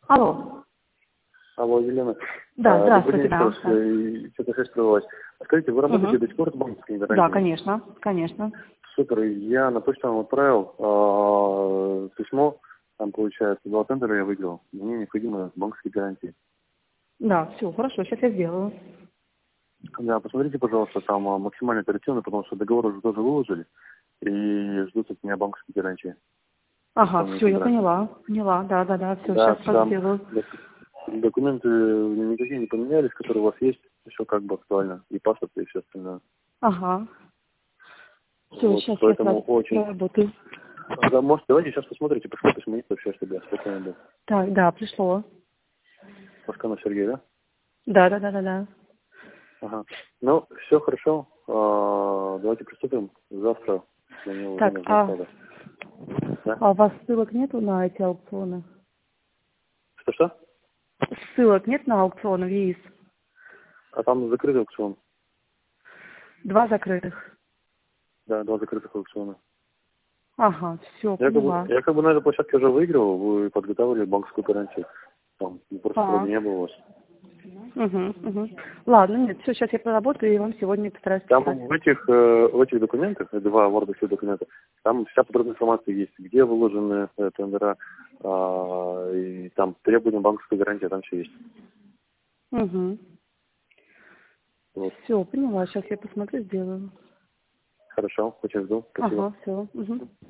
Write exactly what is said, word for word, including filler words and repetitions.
Алло. Алло, Елена. Да, А, здравствуйте, добрый день, да. еще раз, э, что-то связь прервалась. Скажите, вы работаете Мгм. до сих пор с банковскими Да, гарантиями? конечно, конечно. Супер, я на почту вам отправил а, письмо, там получается, два тендера я выиграл, мне необходимы банковские гарантии. Да, все, хорошо, сейчас я сделаю. Да, посмотрите, пожалуйста, там а, максимально оперативно, потому что договор уже тоже выложили, и ждут от меня банковские гарантии. Ага, Исполнение все, я тендера. поняла, поняла, да, да, да, все, Да, сейчас сразу там сделаю. док- документы никакие не поменялись, которые у вас есть, все как бы актуально, и паспорт, и все остальное. Ага, все, Вот, сейчас я поэтому сразу очень. работаю. Да, может, давайте сейчас посмотрите, пришло письмо вообще, чтобы я спокойно был. Так, да, пришло. Пашканов Сергей, да? Да, да, да, да, да. Ага. Ну, все хорошо. А, давайте приступим. Завтра для него уже Так, нужно а, отклада. Да? а у вас ссылок нету на эти аукционы? Что-что? Ссылок нет на аукционы в ЕИС? А там закрытый аукцион. Два закрытых. Да, два закрытых аукциона. Ага, все, Я как бы, поняла. я как бы на этой площадке уже выигрывал, вы подготавливали банковскую гарантию. Там просто А, вроде не было у вас. угу, угу. Ладно, нет, все, сейчас я проработаю и вам сегодня постараюсь Там писать. в этих, э, в этих документах, э, два вордовских документа, там вся подробная информация есть, где выложены э, тендера, а, и там требования банковской гарантии, там все есть. Угу. Вот. Все, поняла. Сейчас я посмотрю, сделаю. Хорошо, очень жду. Спасибо. Ага, все. Угу.